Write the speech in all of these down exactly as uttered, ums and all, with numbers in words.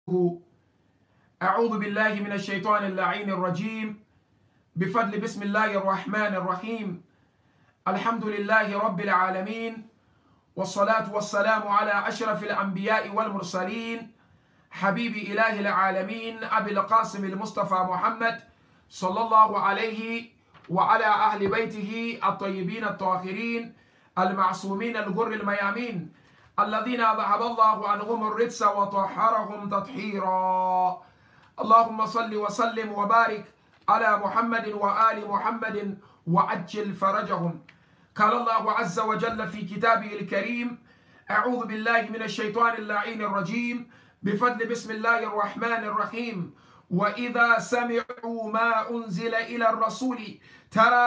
أعوذ بالله من الشيطان اللعين الرجيم بفضل بسم الله الرحمن الرحيم الحمد لله رب العالمين والصلاة والسلام على أشرف الأنبياء والمرسلين حبيب إله العالمين أبي القاسم المصطفى محمد صلى الله عليه وعلى أهل بيته الطيبين الطاهرين المعصومين الغر الميامين الذين ذهب الله عنهم الرجس وطهرهم تطهيرا. اللهم صل وسلم وبارك على محمد وآل محمد وعجل فرجهم. قال الله عز وجل في كتابه الكريم: أعوذ بالله من الشيطان اللعين الرجيم بفضل بسم الله الرحمن الرحيم. وإذا سمعوا ما أنزل إلى الرسول ترى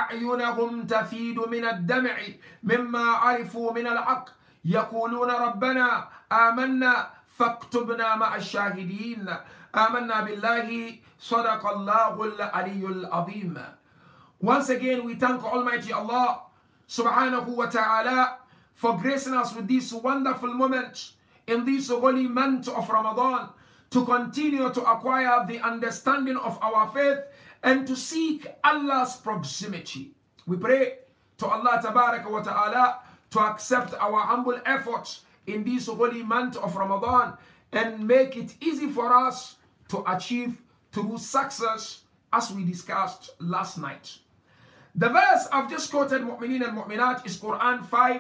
أعينهم تفيض من الدمع مما عرفوا من الحق يقولون ربنا آمنا فاكتبنا مع الشاهدين. آمنا بالله صدق الله العلي العظيم. Once again, we thank Almighty Allah subhanahu wa ta'ala for gracing us with this wonderful moment in this holy month of Ramadan to continue to acquire the understanding of our faith and to seek Allah's proximity. We pray to Allah tabaraka wa ta'ala to accept our humble efforts in this holy month of Ramadan and make it easy for us to achieve true success, as we discussed last night. The verse I've just quoted, Mu'mineen and Mu'minat, is Quran five,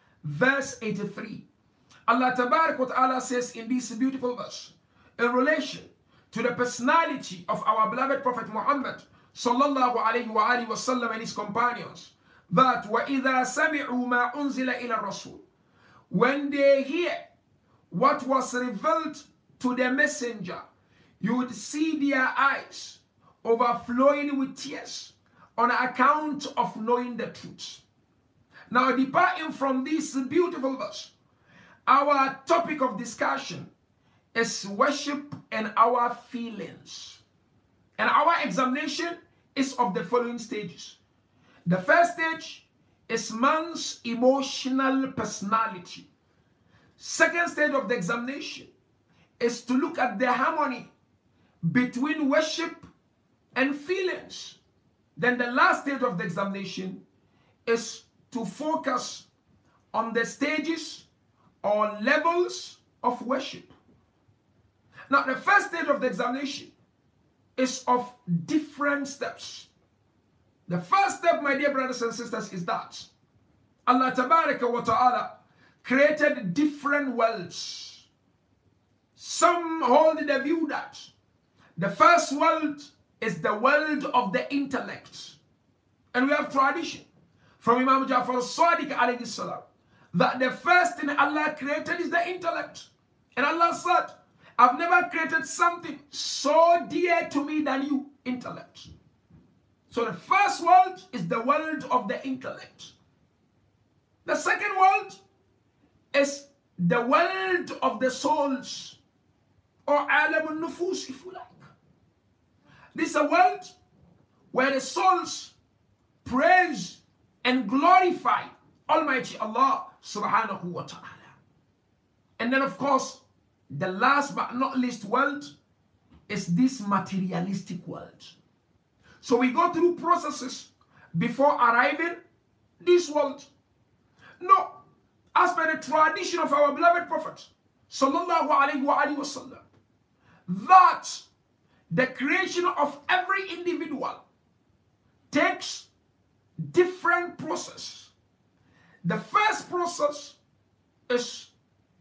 verse eighty-three. Allah tabarak wa ta'ala says in this beautiful verse, in relation to the personality of our beloved Prophet Muhammad sallallahu alayhi wa alihi wa sallam and his companions, that وَإِذَا سَمِعُوا مَا أُنزِلَ إِلَى الرَّسُولِ, when they hear what was revealed to the messenger, you would see their eyes overflowing with tears on account of knowing the truth. Now, departing from this beautiful verse, our topic of discussion is worship and our feelings. And our examination is of the following stages. The first stage is man's emotional personality. Second stage of the examination is to look at the harmony between worship and feelings. Then the last stage of the examination is to focus on the stages or levels of worship. Now, the first stage of the examination is of different steps. The first step, my dear brothers and sisters, is that Allah tabaraka wa ta'ala created different worlds. Some hold the view that the first world is the world of the intellect. And we have tradition from Imam Jafar as-Sadiq alayhi salam that the first thing Allah created is the intellect. And Allah said, I've never created something so dear to me than you, intellect. So the first world is the world of the intellect. The second world is the world of the souls, or alam al-nufus, if you like. This is a world where the souls praise and glorify Almighty Allah subhanahu wa ta'ala. And then, of course, the last but not least world is this materialistic world. So we go through processes before arriving this world. No, as per the tradition of our beloved Prophet sallallahu alaihi wa alihi wasallam, that the creation of every individual takes different process. The first process is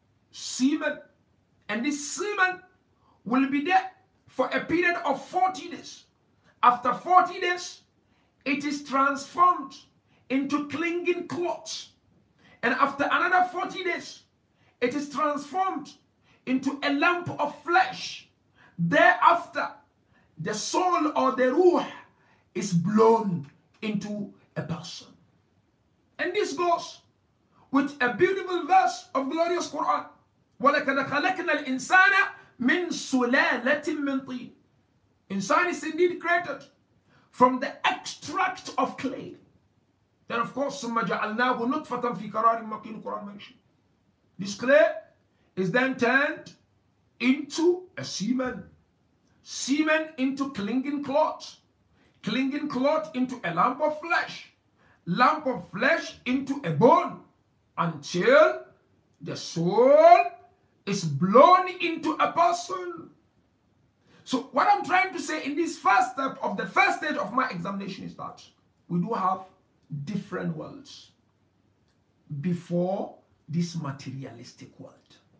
semen, and this semen will be there for a period of forty days. After forty days, it is transformed into clinging cloths. And after another forty days, it is transformed into a lump of flesh. Thereafter, the soul or the ruh is blown into a person. And this goes with a beautiful verse of glorious Quran. وَلَكَدَ خَلَقْنَا الْإِنسَانَ مِنْ سُلَالَةٍ مِنْ طِينٍ. Insan is indeed created from the extract of clay. Then, of course, ثُمَّ جَعَلْنَاهُ نُطْفَةً فِي قَرَارٍ مَكِينٍ. Quran mentioned. This clay is then turned into a semen, semen into clinging cloth, clinging cloth into a lump of flesh, lump of flesh into a bone, until the soul is blown into a person. So what I'm trying to say in this first step of the first stage of my examination is that we do have different worlds before this materialistic world.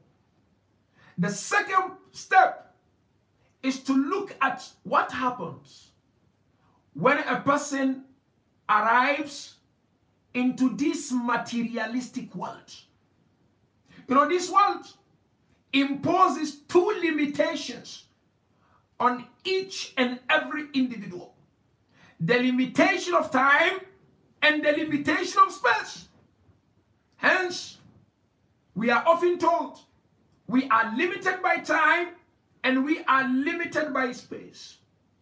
The second step is to look at what happens when a person arrives into this materialistic world. You know, this world imposes two limitations on each and every individual. The limitation of time and the limitation of space. Hence, we are often told we are limited by time and we are limited by space.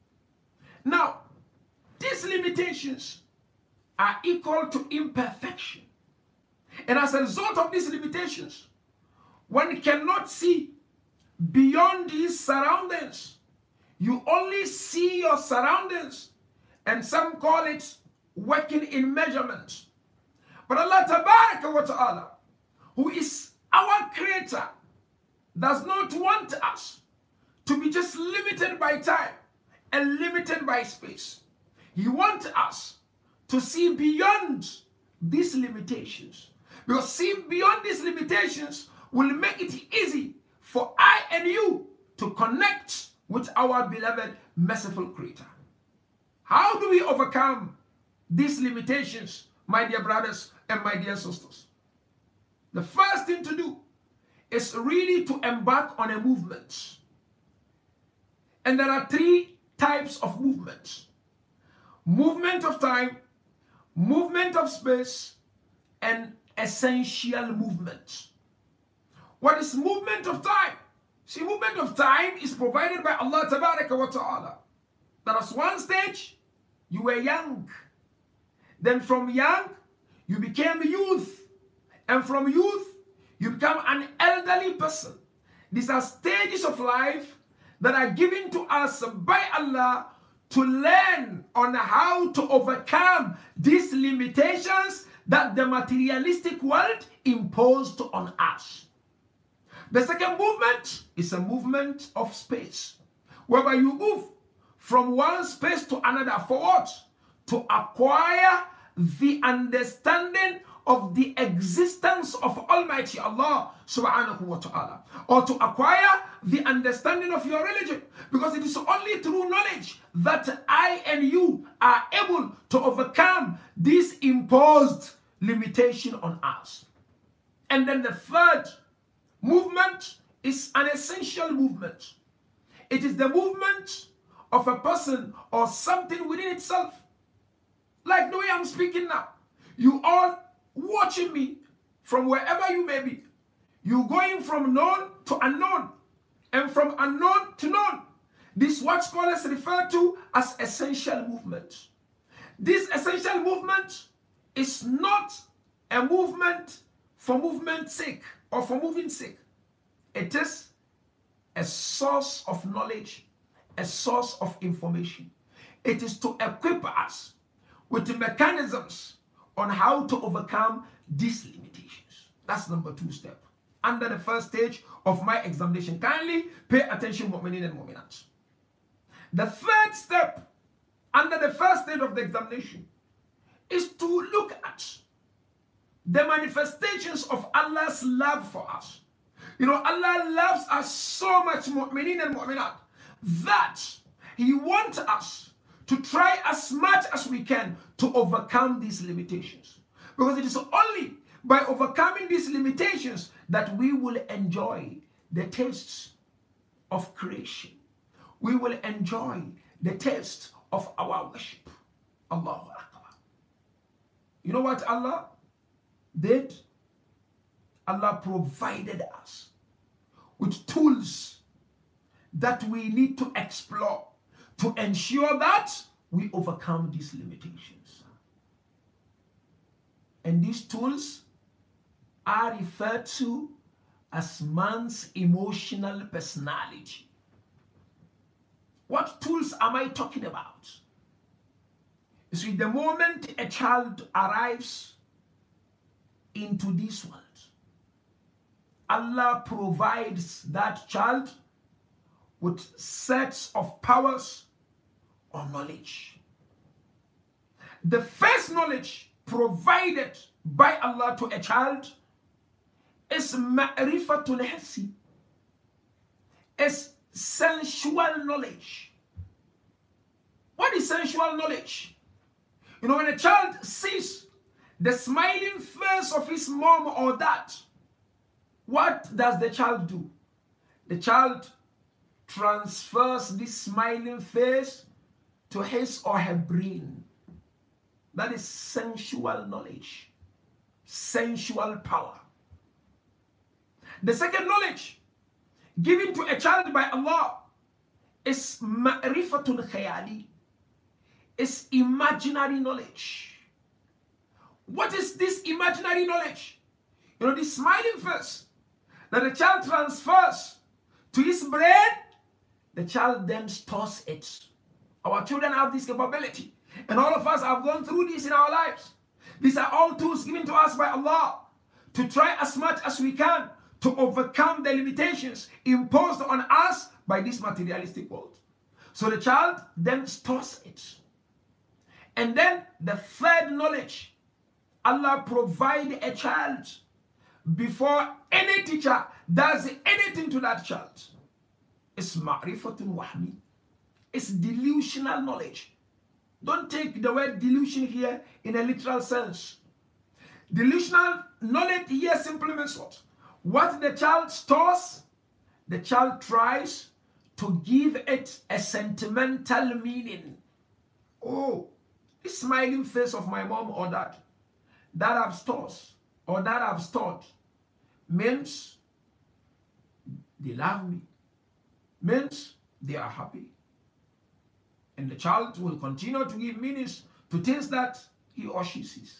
Now, these limitations are equal to imperfection. And as a result of these limitations, one cannot see beyond these surroundings. You only see your surroundings, and some call it working in measurement. But Allah Tabaraka wa Ta'ala, who is our creator, does not want us to be just limited by time and limited by space. He wants us to see beyond these limitations. Because seeing beyond these limitations will make it easy for I and you to connect with our beloved merciful creator. How do we overcome these limitations, my dear brothers and my dear sisters? The first thing to do is really to embark on a movement. And there are three types of movements: movement of time, movement of space, and essential movement. What is movement of time? See, movement of time is provided by Allah Tabaraka wa Ta'ala. There was one stage, you were young. Then from young, you became youth. And from youth, you become an elderly person. These are stages of life that are given to us by Allah to learn on how to overcome these limitations that the materialistic world imposed on us. The second movement is a movement of space, whereby you move from one space to another for what? To acquire the understanding of the existence of Almighty Allah subhanahu wa ta'ala, or to acquire the understanding of your religion, because it is only through knowledge that I and you are able to overcome this imposed limitation on us. And then the third movement is an essential movement. It is the movement of a person or something within itself. Like the way I'm speaking now. You all watching me from wherever you may be. You going from known to unknown, and from unknown to known. This is what scholars refer to as essential movement. This essential movement is not a movement for movement's sake or for moving sake. It is a source of knowledge, a source of information. It is to equip us with the mechanisms on how to overcome these limitations. That's number two step. Under the first stage of my examination, kindly pay attention, mu'minin and mu'minat. The third step under the first stage of the examination is to look at the manifestations of Allah's love for us. You know, Allah loves us so much, mu'minin and mu'minat, that He wants us to try as much as we can to overcome these limitations. Because it is only by overcoming these limitations that we will enjoy the tastes of creation. We will enjoy the taste of our worship. Allahu Akbar. You know what Allah did? Allah provided us with tools that we need to explore to ensure that we overcome these limitations. And these tools are referred to as man's emotional personality. What tools am I talking about? You see, the moment a child arrives into this world, Allah provides that child with sets of powers or knowledge. The first knowledge provided by Allah to a child is ma'rifatul hissi, is sensual knowledge. What is sensual knowledge? You know, when a child sees the smiling face of his mom or dad, what does the child do? The child transfers this smiling face to his or her brain. That is sensual knowledge, sensual power. The second knowledge given to a child by Allah is ma'rifatul khayali, is imaginary knowledge. What is this imaginary knowledge? You know, the smiling face that the child transfers to his brain, the child then stores it. Our children have this capability, and all of us have gone through this in our lives. These are all tools given to us by Allah to try as much as we can to overcome the limitations imposed on us by this materialistic world. So the child then stores it. And then the third knowledge Allah provide a child before any teacher does anything to that child. It's ma'rifatul wahmi. It's delusional knowledge. Don't take the word delusion here in a literal sense. Delusional knowledge here simply means what? What the child stores, the child tries to give it a sentimental meaning. Oh, this smiling face of my mom or dad that I've stored or that I've stored means they love me, means they are happy. And the child will continue to give meanings to things that he or she sees.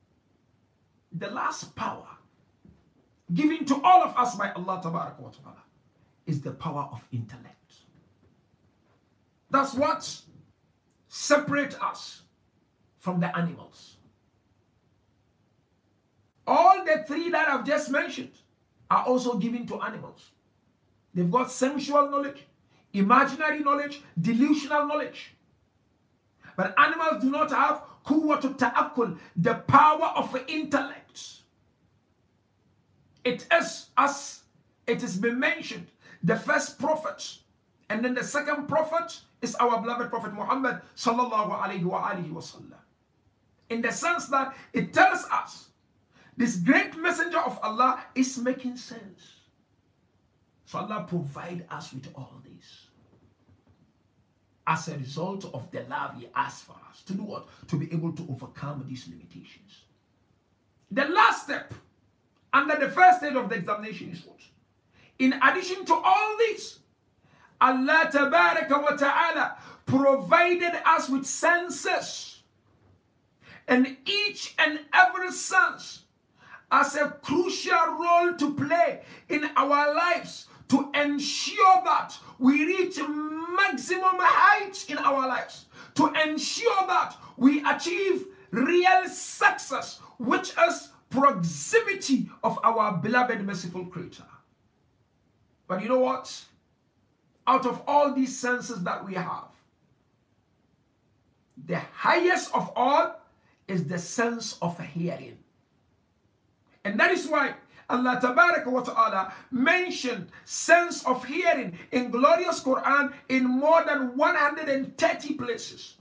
The last power given to all of us by Allah Tabaraka wa Ta'ala is the power of intellect. That's what separates us from the animals. All the three that I've just mentioned are also given to animals. They've got sensual knowledge, imaginary knowledge, delusional knowledge. But animals do not have quwwatu ta'akkul, the power of intellect. It is, as it has been mentioned, the first prophet, and then the second prophet is our beloved Prophet Muhammad sallallahu alayhi wa alihi wa sallam. In the sense that it tells us this great messenger of Allah is making sense. So Allah provide us with all this as a result of the love He asked for us to do what? To be able to overcome these limitations. The last step under the first stage of the examination is what? In addition to all this, Allah Tabaraka wa Ta'ala provided us with senses, and each and every sense has a crucial role to play in our lives to ensure that we reach maximum heights in our lives, to ensure that we achieve real success, which is proximity of our beloved merciful Creator. But you know what? Out of all these senses that we have, the highest of all is the sense of hearing. And that is why Allah Tabaraka wa Ta'ala mentioned sense of hearing in glorious Quran in more than one hundred thirty places.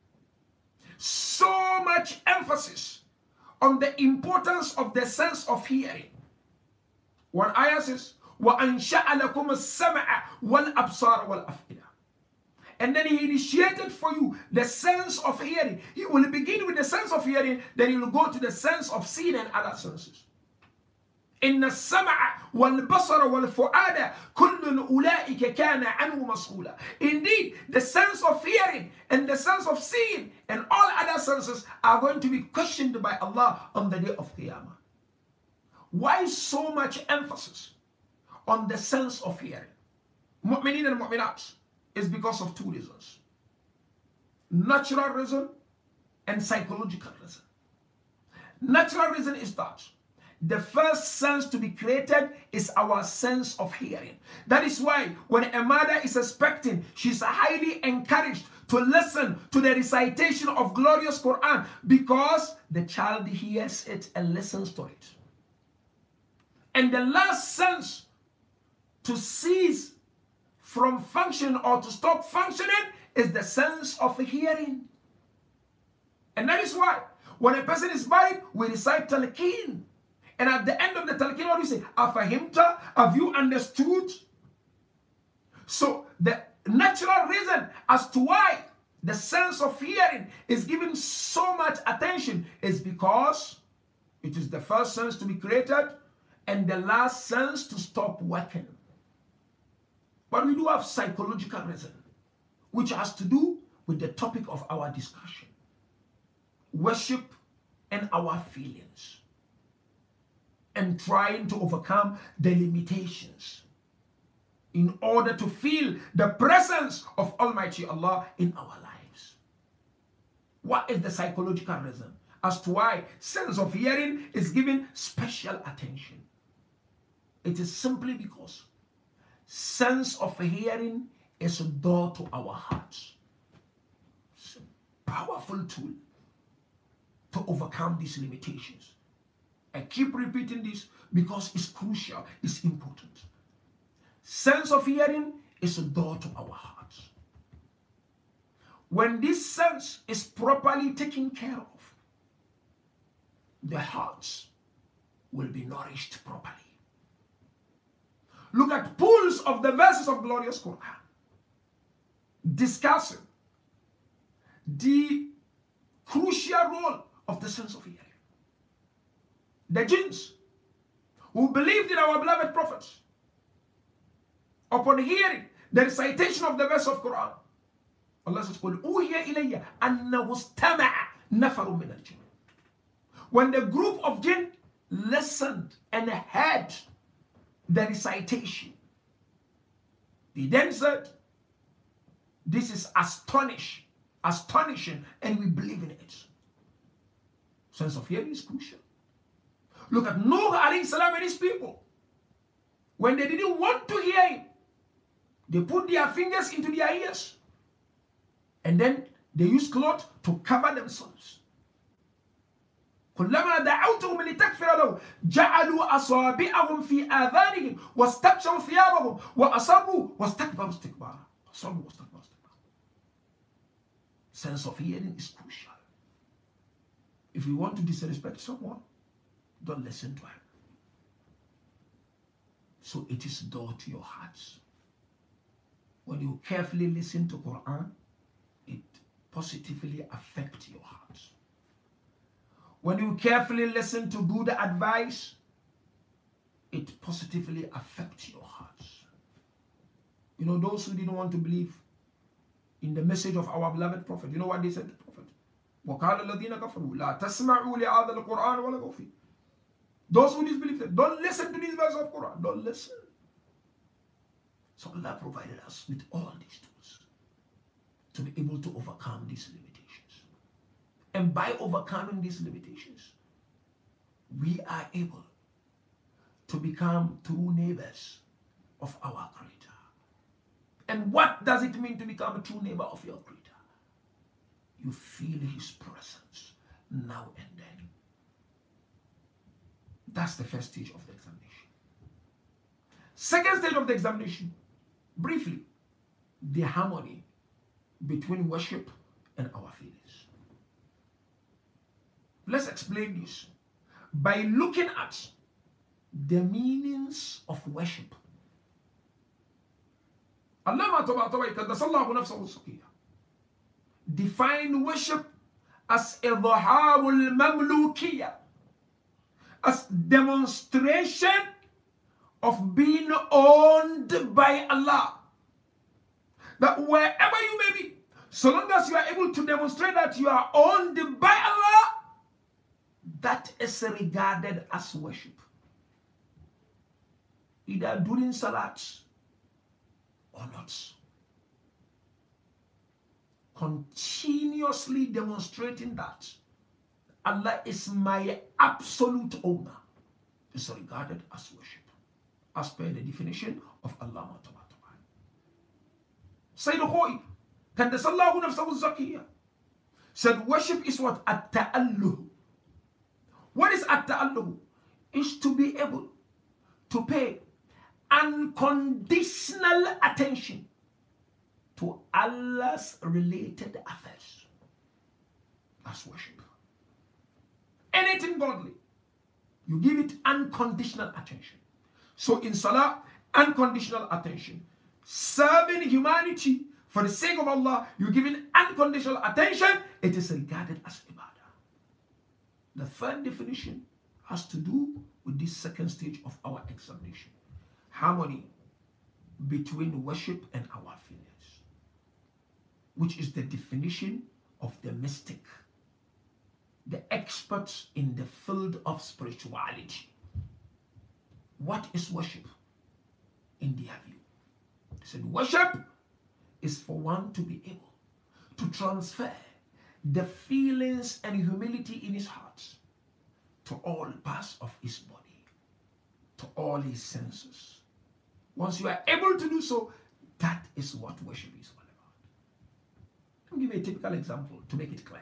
So much emphasis on the importance of the sense of hearing. One ayah says, وَأَنْشَأَ لَكُمُ السَّمْعَ وَالْأَبْصَارَ وَالْأَفْئِدَةَ. And then He initiated for you the sense of hearing. He will begin with the sense of hearing, then He will go to the sense of seeing and other senses. إِنَّ السَّمْعَ وَالْبَصَرَ وَالْفُؤَادَ كُلٌّ أُولَٰئِكَ كَانَ عَنْهُ مَسْئُولًا. Indeed, the sense of hearing and the sense of seeing and all other senses are going to be questioned by Allah on the day of Qiyamah. Why so much emphasis on the sense of hearing, mu'minin and mu'minat, is because of two reasons: natural reason and psychological reason. Natural reason is that the first sense to be created is our sense of hearing. That is why when a mother is expecting, she's highly encouraged to listen to the recitation of glorious Quran, because the child hears it and listens to it. And the last sense to cease from functioning or to stop functioning is the sense of hearing. And that is why when a person is married, we recite talqeen. And at the end of the talqeen, what do we say? Afahimta, have you understood? So the natural reason as to why the sense of hearing is given so much attention is because it is the first sense to be created and the last sense to stop working. But we do have psychological reason, which has to do with the topic of our discussion: worship and our feelings, and trying to overcome the limitations in order to feel the presence of Almighty Allah in our lives. What is the psychological reason as to why sense of hearing is given special attention? It is simply because sense of hearing is a door to our hearts. It's a powerful tool to overcome these limitations. I keep repeating this because it's crucial, it's important. Sense of hearing is a door to our hearts. When this sense is properly taken care of, the hearts will be nourished properly. Look at pools of the verses of glorious Quran discussing the crucial role of the sense of hearing. The jinns who believed in our beloved prophets, upon hearing the recitation of the verse of Quran, Allah says, قُلْ أُوحِيَ إِلَيَّ أَنَّهُ اسْتَمَعَ نَفَرٌ مِنَ الْجِنِّ. When the group of jinn listened and heard the recitation, they then said, this is astonishing, astonishing, and we believe in it. Sense of hearing is crucial. Look at Nuh alayhi salam and his people. When they didn't want to hear him, they put their fingers into their ears, and then they used cloth to cover themselves. كلما دعوتهم لتكفر له جعلوا أصابعهم في آذانهم واستبشروا ثيابهم وأصروا واستكبروا استكبارا. أصروا واستكبروا استكبارا. Sense of hearing is crucial. If you want to disrespect someone, don't listen to him. So it is a door to your hearts. When you carefully listen to Quran, it positively affects your hearts. When you carefully listen to good advice, it positively affects your hearts. You know, those who didn't want to believe in the message of our beloved Prophet, you know what they said to the Prophet? وَقَالَ الَّذِينَ كَفَرُوا لَا تَسْمَعُوا لِهَذَا الْقُرْآنِ وَلَغُوا فِيهِ. Those who disbelieve, don't listen to these verses of Quran. Don't listen. So Allah provided us with all these tools to be able to overcome these limitations. And by overcoming these limitations, we are able to become true neighbors of our Creator. And what does it mean to become a true neighbor of your Creator? You feel His presence now and then. That's the first stage of the examination. Second stage of the examination, briefly, the harmony between worship and our feelings. Let's explain this by looking at the meanings of worship. Allah define worship as idharul mamlukiyya, as demonstration of being owned by Allah. That wherever you may be, so long as you are able to demonstrate that you are owned by Allah, that is regarded as worship. either during salat or not. Continuously demonstrating that Allah is my absolute owner is regarded as worship, as per the definition of Allah. Sayyid Khoi, Qaddasallahu nafsahu zakiyya, said worship is what? At-ta'alluh. What is at-ta'alluh? Is to be able to pay unconditional attention to Allah's related affairs. That's worship. Anything godly, you give it unconditional attention. So in salah, unconditional attention. Serving humanity for the sake of Allah, you give it unconditional attention, it is regarded as ibadah. The third definition has to do with this second stage of our examination. Harmony between worship and our feelings, which is the definition of the mystic, the experts in the field of spirituality. What is worship in their view? They said worship is for one to be able to transfer the feelings and humility in his heart to all parts of his body, to all his senses. Once you are able to do so, that is what worship is all about. Let me give you a typical example to make it clear.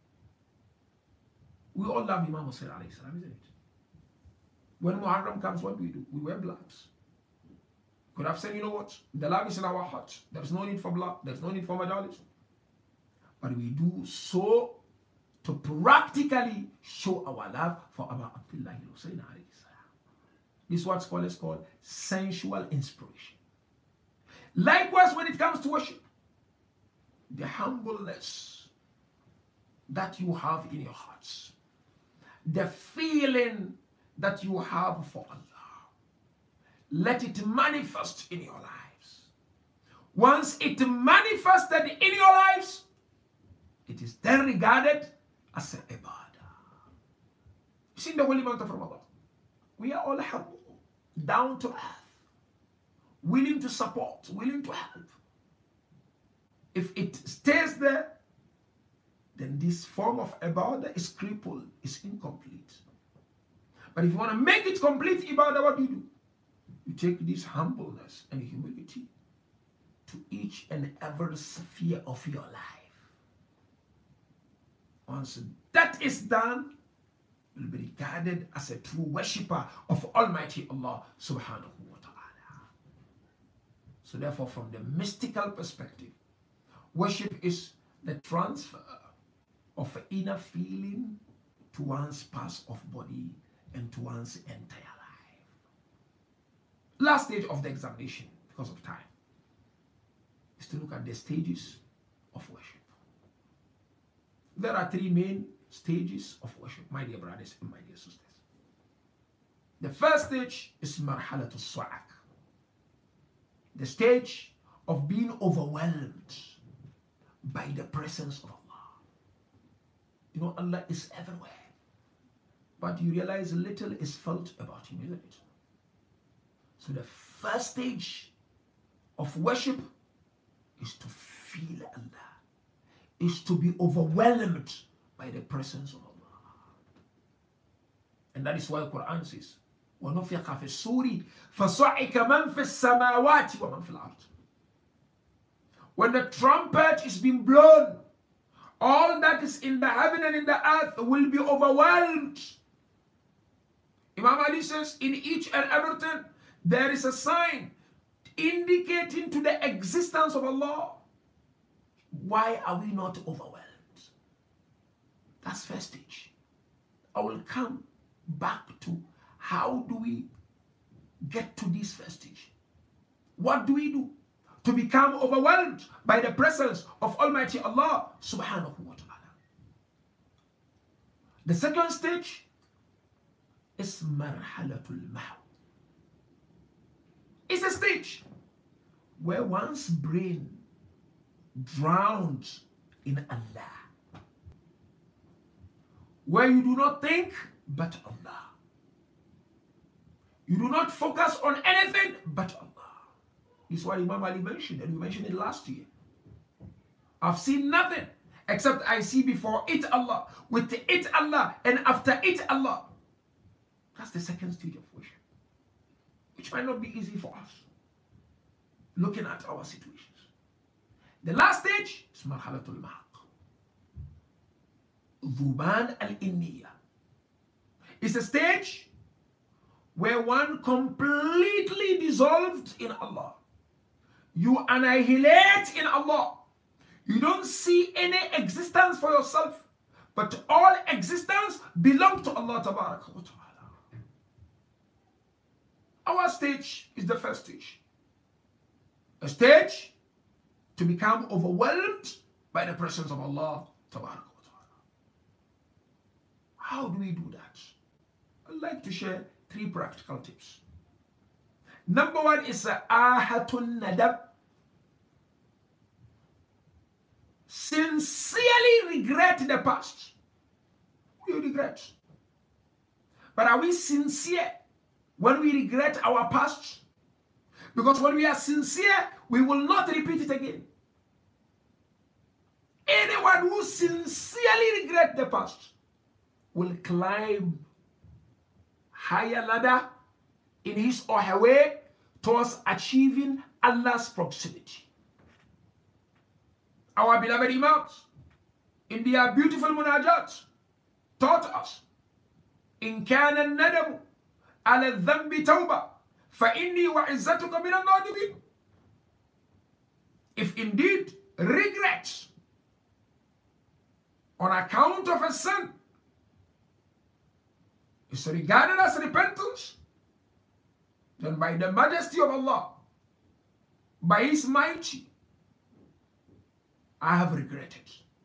We all love Imam Hussain alayhi salam, isn't it? When Muharram comes, what do we do? We wear blacks. Could have said, you know what? The love is in our hearts. There's no need for blood. There's no need for medallions. But we do so to practically show our love for Abba Abdullah Hussain alayhi salam. This is what scholars call sensual inspiration. Likewise, when it comes to worship, the humbleness that you have in your hearts, the feeling that you have for Allah, let it manifest in your lives. Once it manifested in your lives, it is then regarded as an ibadah. You see, in the holy month of Ramadan, we are all humble, down to earth, willing to support, willing to help. If it stays there, then this form of ibadah is crippled, is incomplete. But if you want to make it complete ibadah, what do you do? You take this humbleness and humility to each and every sphere of your life. Once that is done, you'll be regarded as a true worshipper of Almighty Allah subhanahu wa ta'ala. So therefore, from the mystical perspective, worship is the transfer of an inner feeling to one's parts of body and to one's entire life. Last stage of the examination, because of time, is to look at the stages of worship. There are three main stages of worship, my dear brothers and my dear sisters. The first stage is marhalatul su'ak, the stage of being overwhelmed by the presence of Allah. You know, Allah is everywhere, but you realize little is felt about Him, isn't it? So the first stage of worship is to feel Allah, is to be overwhelmed by the presence of Allah. And that is why the Quran says, وَنُفِخَ فِي الصُّورِ فَصَعِكَ مَنْ فِي السَّمَاوَاتِ وَمَنْ فِي الْأَرْضِ. When the trumpet is being blown, all that is in the heaven and in the earth will be overwhelmed. Imam Ali says, in each and everything, there is a sign indicating to the existence of Allah. Why are we not overwhelmed? That's first stage. I will come back to how do we get to this first stage. What do we do to become overwhelmed by the presence of Almighty Allah subhanahu wa ta'ala? The second stage is marhalatul mahw. It's a stage where one's brain drowns in Allah, where you do not think but Allah. You do not focus on anything but Allah. This is what Imam Ali mentioned, and we mentioned it last year. I've seen nothing except I see before it Allah, with it Allah, and after it Allah. That's the second stage of worship, which might not be easy for us, looking at our situations. The last stage is Marhalatul Mahaq. Dhuban al-Inniya. It's a stage where one completely dissolved in Allah. You annihilate in Allah. You don't see any existence for yourself, but all existence belongs to Allah Tabaraka wa Ta'ala. Our stage is the first stage. A stage to become overwhelmed by the presence of Allah Tabaraka wa Ta'ala. How do we do that? I'd like to share three practical tips. Number one is ahatun nadab. Sincerely regret the past. We regret. But are we sincere when we regret our past? Because when we are sincere, we will not repeat it again. Anyone who sincerely regrets the past will climb higher ladder in his or her way towards achieving Allah's proximity. Our beloved Imams, in their beautiful munajat, taught us, إن كان الندم على الذنب توبة فإني وعزتك من النادمين. If indeed regret on account of a sin is regarded as repentance, then by the majesty of Allah, by His mighty, I have regretted.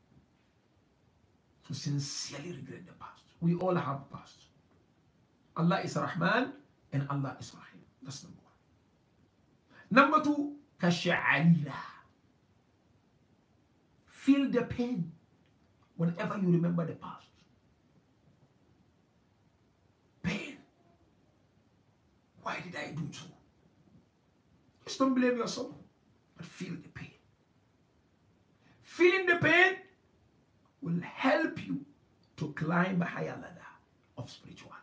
So sincerely regret the past. We all have past. Allah is Rahman and Allah is Rahim. That's number one. Number two, kasha'alila. Feel the pain whenever you remember the past. Pain. Why did I do so? Just don't blame yourself, but feel the pain. Feeling the pain will help you to climb a higher ladder of spirituality.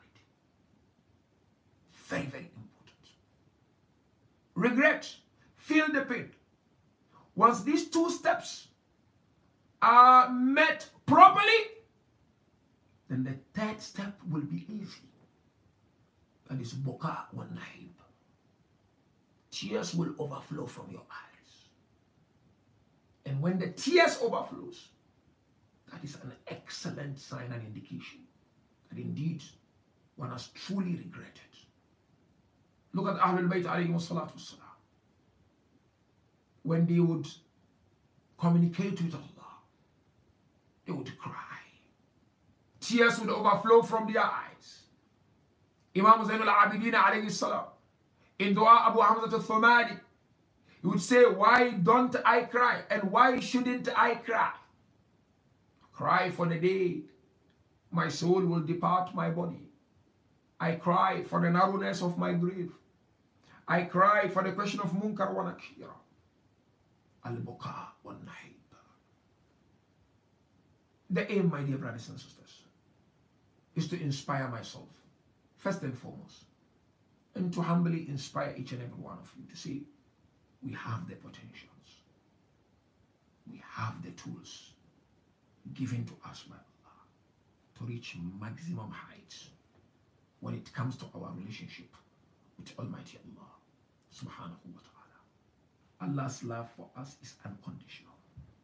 Very, very important. Regret. Feel the pain. Once these two steps are met properly, then the third step will be easy. That is buka wa nahib. Tears will overflow from your eyes. And when the tears overflows, that is an excellent sign and indication that indeed one has truly regretted. Look at Ahlul Bayt alayhi salatu wassalam. When they would communicate with Allah, they would cry. Tears would overflow from their eyes. Imam Zainul Abidin alayhi salam, in Dua Abu Hamza al-Thumani, he would say, why don't I cry? And why shouldn't I cry? Cry for the day my soul will depart my body. I cry for the narrowness of my grave. I cry for the question of Munkar wa Nakira. Al-Buka wa Nahib. The aim, my dear brothers and sisters, is to inspire myself, first and foremost, and to humbly inspire each and every one of you to say, we have the potentials. We have the tools given to us by Allah to reach maximum heights when it comes to our relationship with Almighty Allah subhanahu wa ta'ala. Allah's love for us is unconditional.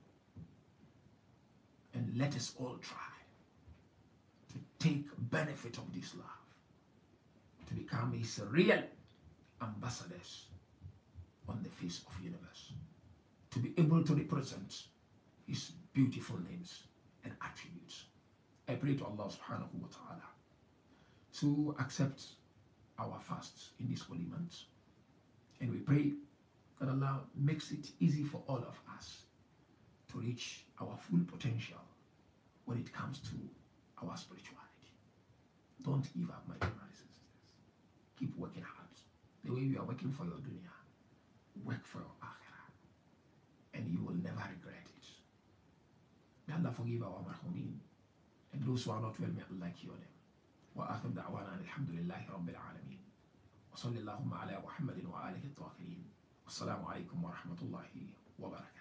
And let us all try to take benefit of this love, to become His real ambassadors on the face of the universe, to be able to represent His beautiful names and attributes. I pray to Allah subhanahu wa ta'ala to accept our fasts in this holy month, and we pray that Allah makes it easy for all of us to reach our full potential when it comes to our spirituality. Don't give up, my dear brothers and sisters. Keep working hard. the way you are working for your dunya, work for your akhirah, and you will never regret it. May Allah forgive our marhumin, and those who are not well, may Allah cure them. وآخر دعوانا الحمد لله رب العالمين وصلى اللهم على محمد وآله الطاهرين والسلام عليكم ورحمة الله وبركاته.